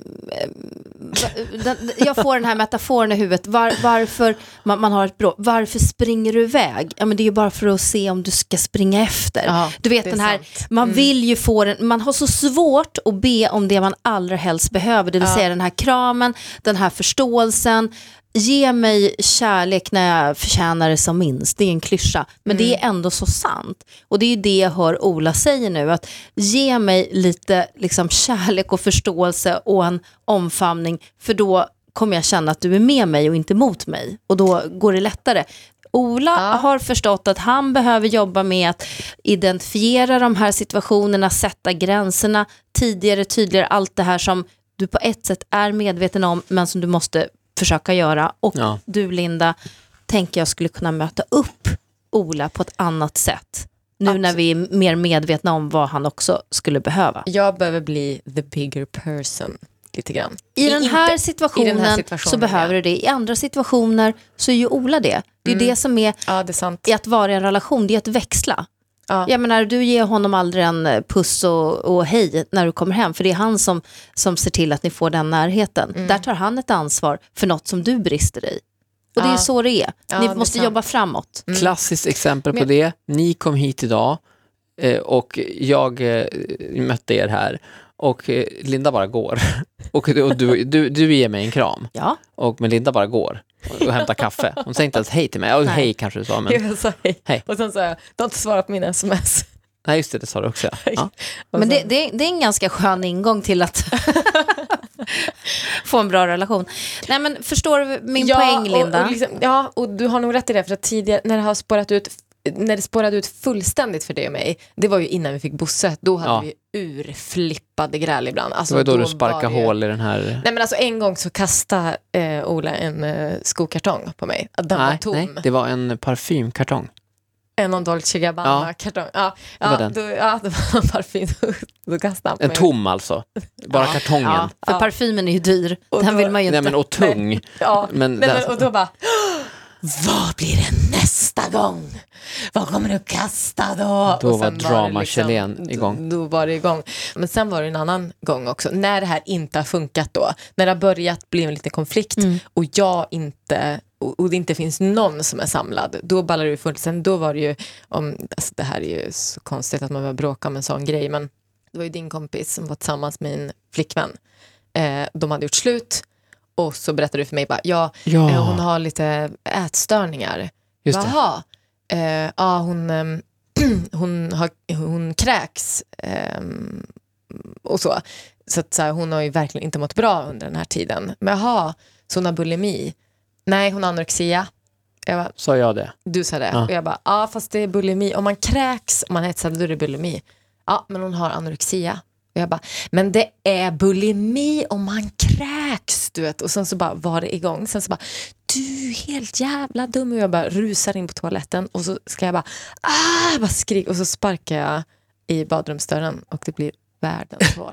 Den, jag får den här metaforen i huvudet. Var, varför man, man har ett bråk. Varför springer du iväg? Ja, men det är ju bara för att se om du ska springa efter. Ja, du vet den här... Sant. Man mm. vill ju få den... Man har så svårt att be om det man allra helst behöver. Det vill ja. säga den här kramen, den här förståelsen. Ge mig kärlek när jag förtjänar det som minst. Det är en klyscha. Men mm. det är ändå så sant. Och det är ju det jag hör Ola säga nu. Att ge mig lite liksom, kärlek och förståelse och en omfamning. För då kommer jag känna att du är med mig och inte mot mig. Och då går det lättare. Ola ja. har förstått att han behöver jobba med att identifiera de här situationerna, sätta gränserna tidigare, tydligare, allt det här som du på ett sätt är medveten om, men som du måste försöka göra. Och Ja. du, Linda, tänker jag skulle kunna möta upp Ola på ett annat sätt. Nu Absolut. när vi är mer medvetna om vad han också skulle behöva. Jag behöver bli the bigger person lite grann. I den, Inte- här situationen i den här situationen, så behöver ja. du det. I andra situationer så är ju Ola det. Det är Mm. det som är Ja, det är sant. i att vara i en relation. Det är att växla. Ja. Jag menar, du ger honom aldrig en puss och, och hej när du kommer hem. För det är han som, som ser till att ni får den närheten. Mm. Där tar han ett ansvar för något som du brister i. Och det är Ja. så det är. Ja, Ni det är måste sant. jobba framåt. Mm. Klassiskt exempel på Men- det. Ni kom hit idag eh, och jag eh, mötte er här och eh, Linda bara går. Och, och du, du, du ger mig en kram. Ja. Och men Linda bara går och, och hämtar kaffe. Hon säger inte ens hej till mig. Ja, Nej. hej kanske du sa, men Jag sa hej. Hej. Och sen sa jag, du har inte svarat på mina sms. nej just det, det sa du också. Ja. Ja. Och Men sen- det, det, det är en ganska skön ingång till att få en bra relation. Nej, men förstår du min poäng, Linda? Och, och liksom, ja, och du har nog rätt i det, för att tidigare när det har spårat ut när det spårade ut fullständigt för dig och mig, det var ju innan vi fick Bosse. Då hade Ja. vi urflippade gräl ibland. Alltså, Det var då du var sparkade det ju- hål i den här... Nej, men alltså en gång så kastade eh, Ola en eh, skokartong på mig. Den var Nej, tom. nej, det var en parfymkartong. En om Dolce Gabbana-kartong. Ja, ja, var den. Då, ja, det var en parfym. Då kastade han på En mig. tom alltså. Bara Ja. kartongen. Ja, för Ja. parfymen är ju dyr. Och Den då- vill man ju inte. Nej men och tung. Ja, Men nej, det- men, och då bara, vad blir det nästa gång? Vad kommer du kasta då? Då Och var sen det drama-Chilen igång. Då, då var det igång. Men sen var det en annan gång också. När det här inte har funkat då. När det har börjat bli en liten konflikt Mm. och jag inte... Och, och det inte finns någon som är samlad. Då ballar det ju fullt. Sen då var det ju... Om, alltså det här är ju så konstigt att man behöver bråka om en sån grej. Men det var ju din kompis som var tillsammans med en flickvän. Eh, de hade gjort slut. Och så berättade du för mig bara, ja, Ja. eh, hon har lite ätstörningar. Just det. Jaha. Eh, ja, hon, ehm, hon, har, hon kräks ehm, och så. Så, att, så här, hon har ju verkligen inte mått bra under den här tiden. Men jaha, så hon har bulimi. Nej, hon har anorexia. Jag bara, Sa jag det? du sa det. Ja. Och jag bara, ja fast det är bulimi. Om man kräks, om man hetsar, då är det bulimi. Ja, men hon har anorexia. Och jag bara, men det är bulimi om man kräks, du vet. Och sen så bara var det igång. Sen så bara, du är helt jävla dum. Och jag bara rusar in på toaletten. Och så ska jag bara, ah, jag bara skrik. Och så sparkar jag i badrumsdörren. Och det blir världens hål.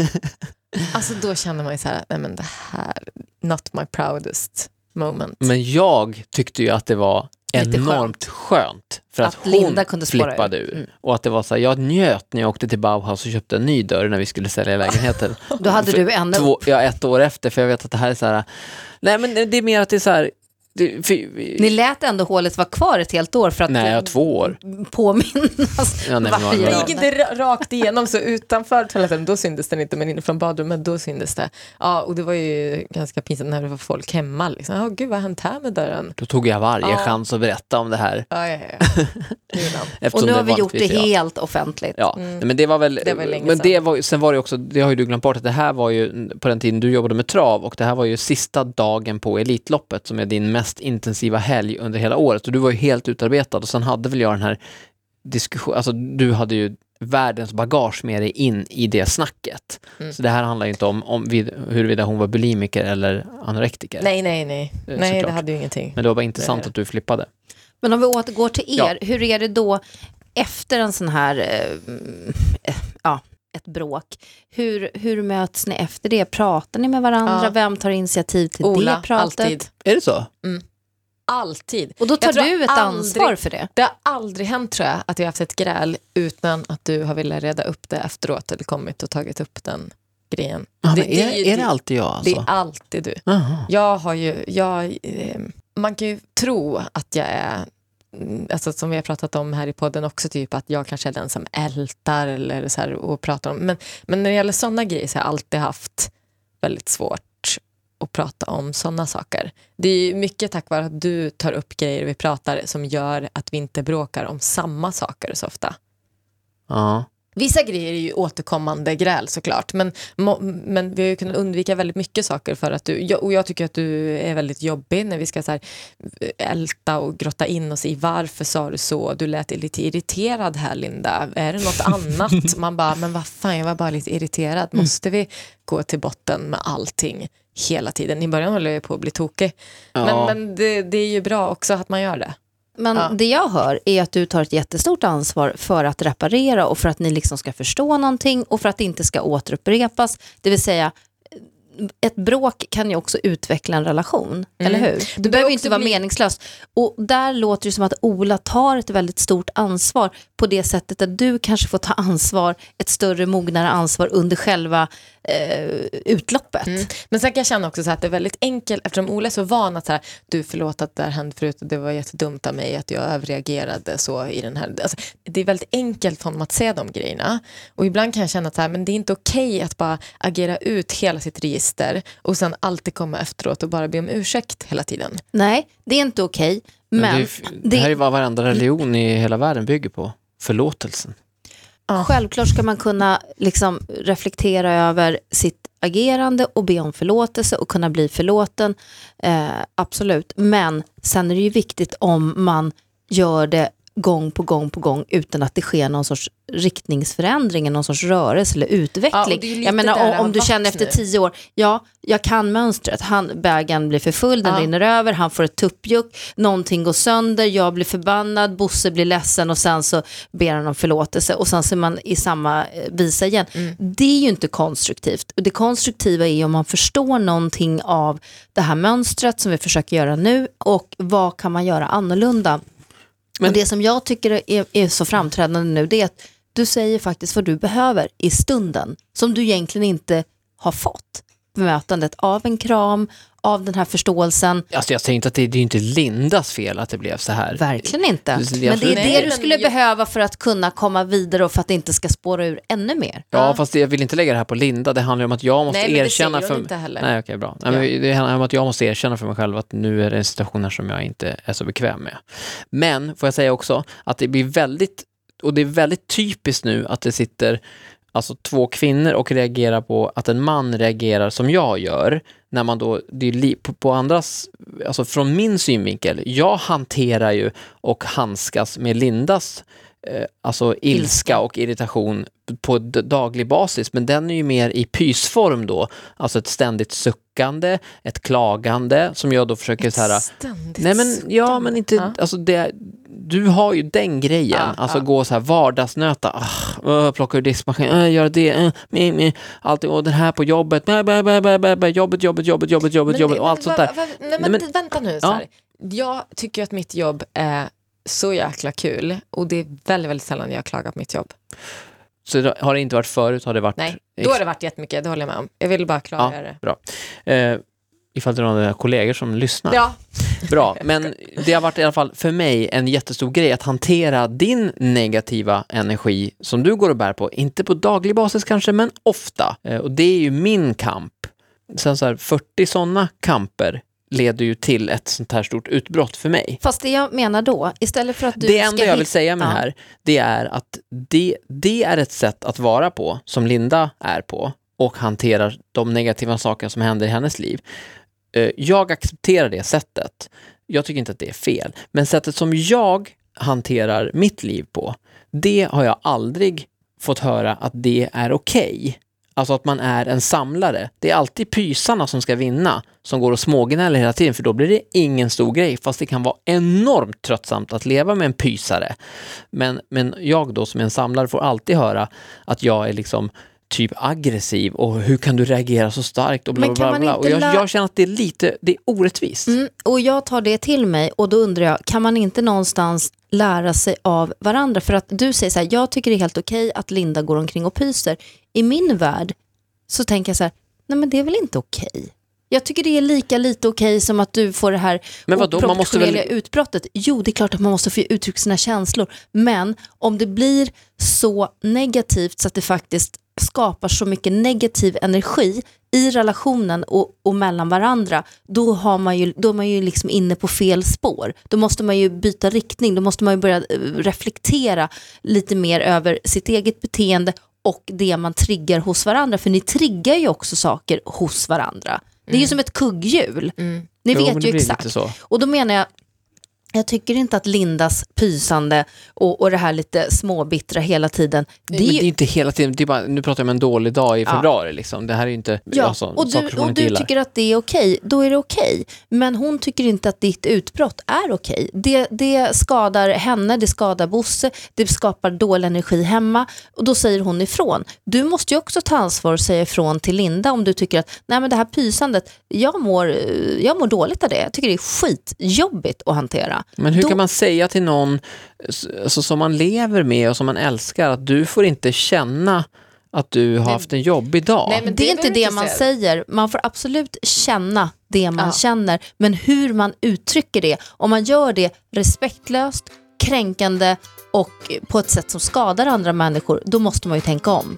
Alltså då känner man ju så här, nej men det här, not my proudest moment. Men jag tyckte ju att det var Lite enormt skönt. För att, Att Linda hon kunde spåra flippade ur. ur. Mm. Och att det var så här, jag njöt när jag åkte till Bauhaus och köpte en ny dörr när vi skulle sälja lägenheten. Då hade För du ännu... Två, ja, ett år efter, för jag vet att det här är så här. Nej men det är mer att det är så här. Det, för, Ni lät ändå hålet vara kvar ett helt år för att nej, jag har två år. påminnas Ja, nej, men varje vad- Det dag. gick inte ra- rakt igenom, så utanför toaletten då syntes den inte, men inifrån badrummet då syntes det. Ja, och det var ju ganska pinsamt när det var folk hemma liksom. Ja, gud vad har hänt här med dörren? Då tog jag varje Ja. chans att berätta om det här. Ja, ja, ja. Innan. Eftersom Och nu har vi gjort det vanligtvis är jag. helt offentligt. Ja, Mm. nej, men det var väl, Det var länge men sedan. det var, ju- sen var det också, det har ju du glömt bort, att det här var ju på den tiden du jobbade med trav och det här var ju sista dagen på Elitloppet som är din mest intensiva helg under hela året och du var ju helt utarbetad och sen hade väl jag den här diskussionen, alltså du hade ju världens bagage med dig in i det snacket. Mm. Så det här handlar ju inte om, om vid, huruvida hon var bulimiker eller anorektiker. Nej, nej, nej. Eh, Nej, såklart. det hade ju ingenting. Men det var bara intressant Nej. att du flippade. Men om vi återgår till er, Ja. hur är det då efter en sån här, eh, ja, ett bråk? Hur, hur möts ni efter det? Pratar ni med varandra? Ja. Vem tar initiativ till Ola, det pratet? alltid. Är det så? Alltid. Och då tar Jag tror du ett aldrig- ansvar för det? Det har aldrig hänt, tror jag, att vi har haft ett gräl utan att du har velat reda upp det efteråt eller kommit och tagit upp den grejen. Ja, Det- men det är, är ju- är det alltid jag alltså? Det är alltid du. Aha. Jag har ju, jag, eh, man kan ju tro att jag är, mm, alltså som vi har pratat om här i podden också, typ att jag kanske är den som ältar eller så här och pratar om, men, men när det gäller sådana grejer så har jag alltid haft väldigt svårt att prata om sådana saker. Det är ju mycket tack vare att du tar upp grejer vi pratar som gör att vi inte bråkar om samma saker så ofta. Ja. Vissa grejer är ju återkommande gräl såklart, men, men vi har ju kunnat undvika väldigt mycket saker för att du, och jag tycker att du är väldigt jobbig när vi ska så här älta och grotta in oss i varför sa du så, du lät lite irriterad här Linda, är det något annat? Man bara, men vad fan, jag var bara lite irriterad, måste vi gå till botten med allting hela tiden? I början håller jag på att bli tokig, ja. men, men det, det är ju bra också att man gör det. Men ja. det jag hör är att du tar ett jättestort ansvar för att reparera och för att ni liksom ska förstå någonting och för att det inte ska återupprepas. Det vill säga, ett bråk kan ju också utveckla en relation, mm. eller hur? Det, det behöver inte vara bli... meningslöst. Och där låter det som att Ola tar ett väldigt stort ansvar på det sättet att du kanske får ta ansvar, ett större mognare ansvar under själva eh, utloppet. Mm. Men sen kan jag känna också så att det är väldigt enkelt, eftersom Ola är så van att så här, du förlåt att det här hände förut och det var jättedumt av mig att jag överreagerade så i den här. Alltså, det är väldigt enkelt för honom att se de grejerna. Och ibland kan jag känna att så här, men det är inte okej att bara agera ut hela sitt register och sen alltid komma efteråt och bara be om ursäkt hela tiden. Nej, det är inte okej. Men, men det, är, det här är vad varenda religion i hela världen bygger på. Förlåtelsen. Ja. Självklart ska man kunna liksom reflektera över sitt agerande och be om förlåtelse och kunna bli förlåten. Eh, absolut. Men sen är det ju viktigt om man gör det gång på gång på gång utan att det sker någon sorts riktningsförändring, någon sorts rörelse eller utveckling. Ja, jag menar, om, om du känner efter nu. tio år, ja, jag kan mönstret. Han, bägaren blir för full, den ja. rinner över, han får ett tuppjuck, någonting går sönder, jag blir förbannad, Bosse blir ledsen och sen så ber han om förlåtelse och sen ser man i samma visa igen. Mm. Det är ju inte konstruktivt. Det konstruktiva är om man förstår någonting av det här mönstret som vi försöker göra nu och vad kan man göra annorlunda. Men och det som jag tycker är, är så framträdande nu, det är att du säger faktiskt vad du behöver i stunden som du egentligen inte har fått. Bemötandet av en kram, av den här förståelsen. Alltså jag säger inte att det, det är inte Lindas fel att det blev så här. Verkligen inte. Men det är det Nej, du skulle jag... behöva för att kunna komma vidare och för att det inte ska spåra ur ännu mer. Ja, ja. Fast jag vill inte lägga det här på Linda. Det handlar om att jag måste Nej, erkänna för... för... inte heller. Nej, okej, bra. Nej, men det handlar om att jag måste erkänna för mig själv att nu är det en situation som jag inte är så bekväm med. Men får jag säga också att det blir väldigt, och det är väldigt typiskt nu att det sitter alltså två kvinnor och reagerar på att en man reagerar som jag gör när man då, det är li, på, på andras, alltså från min synvinkel, jag hanterar ju och handskas med Lindas eh, alltså ilska och irritation på d- daglig basis, men den är ju mer i pysform då, alltså ett ständigt suckande, ett klagande som jag då försöker ett så här, nej men ja men inte, ja. alltså det du har ju den grejen, ja, alltså ja. gå så här vardagsnöta, ah, uh, plocka ur diskmaskinen, uh, göra det, uh, me, me, allting, och den här på jobbet, bä, bä, bä, bä, bä, bä, jobbet, jobbet, jobbet, jobbet, jobbet, jobbet och allt sånt där. Va, va, nej, men, nej, men vänta nu så här. Ja. Jag tycker att mitt jobb är så jäkla kul och det är väldigt, väldigt sällan jag klagar på mitt jobb. Så det har det inte varit förut, har det varit... Nej, då har det varit jättemycket, det håller jag med om. Jag vill bara klara ja, det. Bra. Eh, ifall det är några kollegor som lyssnar. Ja. Bra, men det har varit i alla fall för mig en jättestor grej att hantera din negativa energi som du går och bär på. Inte på daglig basis kanske, men ofta. Eh, och det är ju min kamp. Sen så här, fyrtio sådana kamper leder ju till ett sånt här stort utbrott för mig. Fast det jag menar då, istället för att du det ska... enda jag vill säga med ja. här, det är att det, det är ett sätt att vara på, som Linda är på, och hanterar de negativa saker som händer i hennes liv. Jag accepterar det sättet. Jag tycker inte att det är fel. Men sättet som jag hanterar mitt liv på, det har jag aldrig fått höra att det är okej. Okay. Alltså att man är en samlare. Det är alltid pysarna som ska vinna, som går och smågnäller hela tiden, för då blir det ingen stor grej, fast det kan vara enormt tröttsamt att leva med en pysare. Men, men jag då som en samlare får alltid höra att jag är liksom typ aggressiv och hur kan du reagera så starkt och bla bla bla, bla. Och jag, jag känner att det är lite, det är orättvist. Mm, och jag tar det till mig och då undrar jag, kan man inte någonstans lära sig av varandra? För att du säger så här, jag tycker det är helt okej att Linda går omkring och pyser. I min värld så tänker jag så här, nej men det är väl inte okej. Jag tycker det är lika lite okej som att du får det här men vadå, man måste väl... utbrottet. Jo, det är klart att man måste få uttrycka sina känslor. Men om det blir så negativt så att det faktiskt skapar så mycket negativ energi i relationen och, och mellan varandra, då, har man ju, då är man ju liksom inne på fel spår. Då måste man ju byta riktning, då måste man ju börja reflektera lite mer över sitt eget beteende och det man triggar hos varandra. För ni triggar ju också saker hos varandra. Det är mm. ju som ett kugghjul. Mm. Ni jo, vet ju exakt. Och då menar jag, jag tycker inte att Lindas pysande och, och det här lite småbittra hela tiden. Det är, men ju... det är inte hela tiden, det är bara, nu pratar jag om en dålig dag i februari. Ja. Liksom. Det här är ju inte ja. alltså, och du, saker som och du tycker att det är okej, då är det okej. Men hon tycker inte att ditt utbrott är okej. Det, det skadar henne, det skadar Bosse, det skapar dålig energi hemma. Och då säger hon ifrån. Du måste ju också ta ansvar och säga ifrån till Linda om du tycker att nej, men det här pysandet, jag mår, jag mår dåligt av det. Jag tycker det är skitjobbigt att hantera. Men hur Då... kan man säga till någon alltså, som man lever med och som man älskar att du får inte känna att du har nej, haft en jobbig dag? Nej, men det, det är inte det man säga. säger. Man får absolut känna det man ja. känner. Men hur man uttrycker det, om man gör det respektlöst, kränkande och på ett sätt som skadar andra människor, då måste man ju tänka om.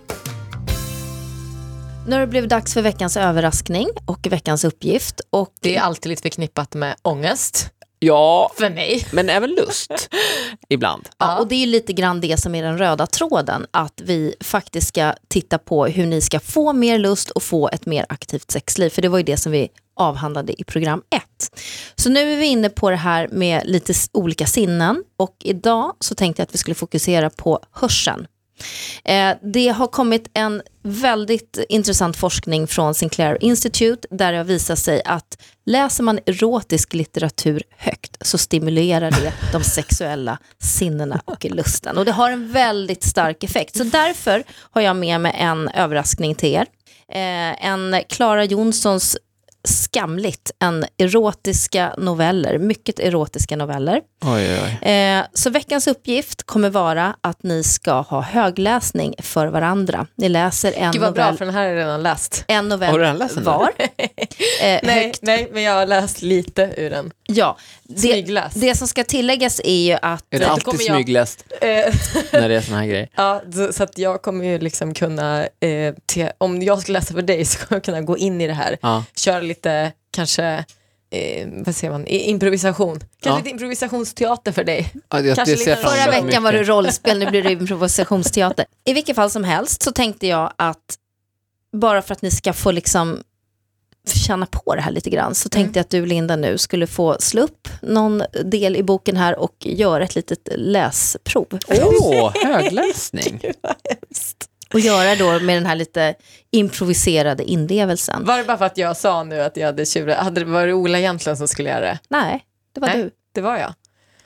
Nu har det blivit dags för veckans överraskning och veckans uppgift. Och det är alltid lite förknippat med ångest. Ja, för mig. Men även lust ibland. Ja, och det är ju lite grann det som är den röda tråden, att vi faktiskt ska titta på hur ni ska få mer lust och få ett mer aktivt sexliv, för det var ju det som vi avhandlade i program ett. Så nu är vi inne på det här med lite olika sinnen, och idag så tänkte jag att vi skulle fokusera på hörseln. Eh, det har kommit en väldigt intressant forskning från Sinclair Institute där det har visat sig att läser man erotisk litteratur högt så stimulerar det de sexuella sinnena och lusten. Och det har en väldigt stark effekt. Så därför har jag med mig en överraskning till er. Eh, en Clara Jonssons Skamligt, en erotiska noveller, mycket erotiska noveller. Oj, oj. Eh, så veckans uppgift kommer vara att ni ska ha högläsning för varandra. Ni läser en Gud vad novell. Bra, för den här har jag redan läst. En novell har du redan läst den var. eh, nej, nej, men jag har läst lite ur den. Ja, det, det som ska tilläggas är ju att... Är det alltid smygläst när det är såna här grejer? Ja, så att jag kommer ju liksom kunna, eh, te, om jag ska läsa för dig så kommer jag kunna gå in i det här. Ja. Köra lite, kanske, eh, vad säger man, improvisation. Kanske ja. lite improvisationsteater för dig. Ja, det, kanske det ser lite förra veckan var det rollspel, nu blir det improvisationsteater. I vilket fall som helst så tänkte jag att bara för att ni ska få liksom känna på det här lite grann, så tänkte mm. jag att du, Linda, nu skulle få slå upp någon del i boken här och göra ett litet läsprov. Åh, oh, högläsning! Och göra då med den här lite improviserade inlevelsen. Var det bara för att jag sa nu att jag hade tjurat? Hade det varit Ola egentligen som skulle göra det? Nej, det var Nej, du. Det var jag.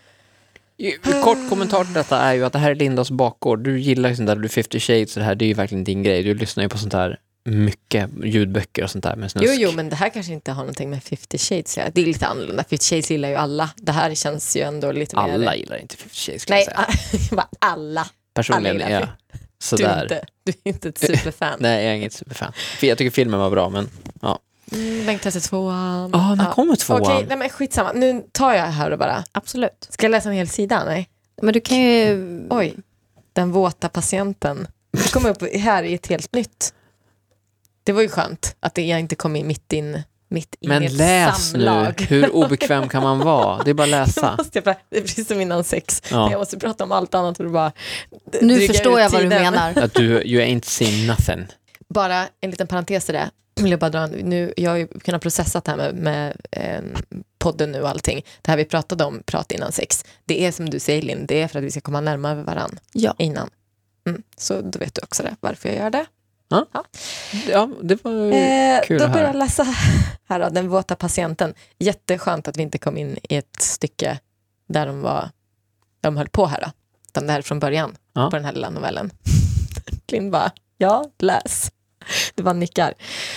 Kort kommentar till detta är ju att det här är Lindas bakgård. Du gillar ju sånt där, du fifty shades och det här, det är ju verkligen din grej. Du lyssnar ju på sånt här mycket ljudböcker och sånt där med snusk. Jo, jo, men det här kanske inte har någonting med fifty shades. Ja. Det är lite annorlunda. fifty shades gillar ju alla. Det här känns ju ändå lite alla mer... Alla gillar inte fifty shades. Nej, alla. Personligen alla är jag sådär. Du är, inte, du är inte ett superfan. Nej, jag är inget superfan. För jag tycker filmen var bra, men ja. Mm, Bengt trettiotvåan. Ja, när ja. kommer tvåan? Okej, nej men skitsamma. Nu tar jag här och bara. Absolut. Ska jag läsa en hel sida? Nej. Men du kan ju... Oj, den våta patienten. Det kommer upp här i ett helt nytt. Det var ju skönt att jag inte kom in mitt in mitt in Men i ett läs samlag. nu, hur obekväm kan man vara? Det är bara att läsa. Måste jag, det är precis som innan sex. Ja. Jag måste prata om allt annat. Och du bara, nu förstår jag vad du menar. Att du you ain't seen nothing. Bara en liten parentes i det. Vill jag bara dra nu, jag har ju kunnat processa det här med, med eh, podden nu och allting. Det här vi pratade om, prat innan sex. Det är som du säger, Linn, det är för att vi ska komma närmare varann ja. innan. Mm. Så då vet du också det, varför jag gör det. Ja, ja. ja det var eh, kul Då att börjar höra. jag läsa här då, den våta patienten. Jätteskönt att vi inte kom in i ett stycke där de var de höll på här då. Utan det här från början ja. på den här lilla novellen. Linn bara, ja, läs. Det var nickar.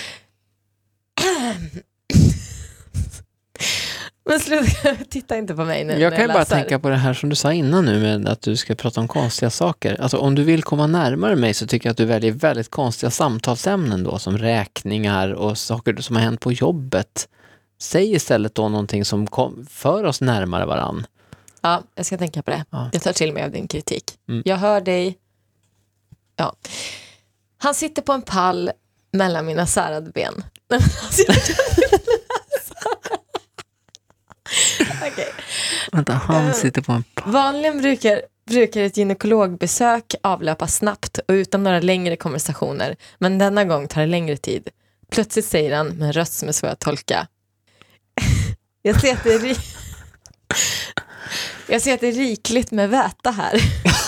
Men sluta, titta inte på mig nu. Jag kan ju jag bara läser. tänka på det här som du sa innan nu med att du ska prata om konstiga saker. Alltså om du vill komma närmare mig så tycker jag att du väljer väldigt konstiga samtalsämnen då, som räkningar och saker som har hänt på jobbet. Säg istället då någonting som kom, för oss närmare varann. Ja, jag ska tänka på det. Ja. Jag tar till mig av din kritik. Mm. Jag hör dig. Ja. Han sitter på en pall mellan mina särade ben. Okay. Vänta, han sitter på en pall. Vanligen brukar, brukar ett gynekologbesök avlöpa snabbt och utan några längre konversationer. Men denna gång tar det längre tid. Plötsligt säger han med en röst som är svår att tolka. Jag ser att det är, ri- Jag ser att det är rikligt med väta här.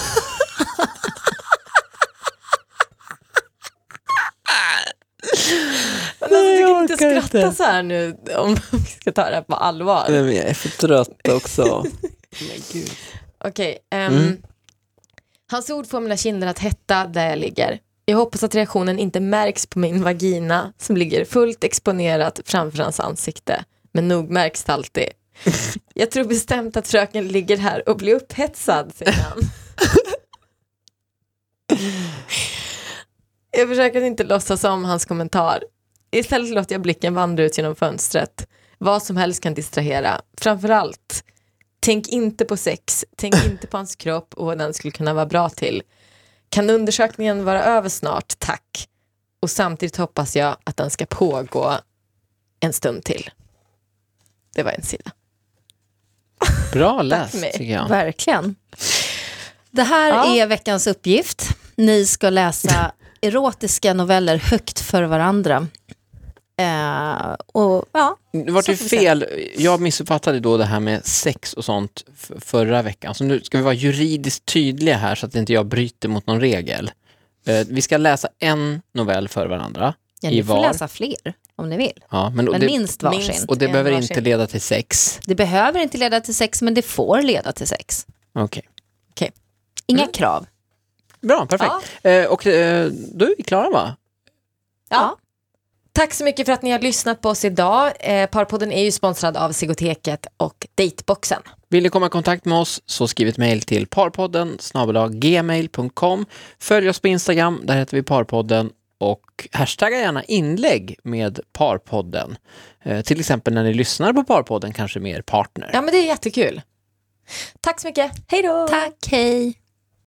Men alltså, du kan inte skratta inte. Så här nu om vi ska ta det här på allvar. Nej, men jag är för trött också. Okej. Okay, um, mm. Hans ord får mina kinder att hetta där jag ligger. Jag hoppas att reaktionen inte märks på min vagina som ligger fullt exponerat framför hans ansikte. Men nog märks det alltid. Jag tror bestämt att fröken ligger här och blir upphetsad, säger han. Jag försöker inte låtsas om hans kommentar. Istället låter jag blicken vandra ut genom fönstret. Vad som helst kan distrahera. Framförallt, tänk inte på sex. Tänk inte på hans kropp och vad den skulle kunna vara bra till. Kan undersökningen vara över snart? Tack. Och samtidigt hoppas jag att den ska pågå en stund till. Det var en sida. Bra läst, tycker jag. Verkligen. Det här ja. är veckans uppgift. Ni ska läsa erotiska noveller högt för varandra. Uh, och, ja, det var ju fel. Jag missuppfattade då det här med sex och sånt f- förra veckan. Så nu ska vi vara juridiskt tydliga här så att inte jag bryter mot någon regel. Uh, vi ska läsa en novell för varandra. Ja, ni får läsa fler om ni vill. Ja, men men det, minst varsin. Minst och det behöver varsin. inte leda till sex. Det behöver inte leda till sex, men det får leda till sex. Okej. Okay. Okay. Inga mm. krav. Bra, perfekt. Ja. Uh, och uh, då är vi klara, va? Ja. ja. Tack så mycket för att ni har lyssnat på oss idag. Eh, Parpodden är ju sponsrad av Sigoteket och Dateboxen. Vill ni komma i kontakt med oss så skriv ett mejl till parpodden snabel-a gmail punkt com. Följ oss på Instagram, där heter vi Parpodden. Och hashtagga gärna inlägg med Parpodden. Eh, till exempel när ni lyssnar på Parpodden, kanske med er partner. Ja, men det är jättekul. Tack så mycket. Hej då! Tack, hej!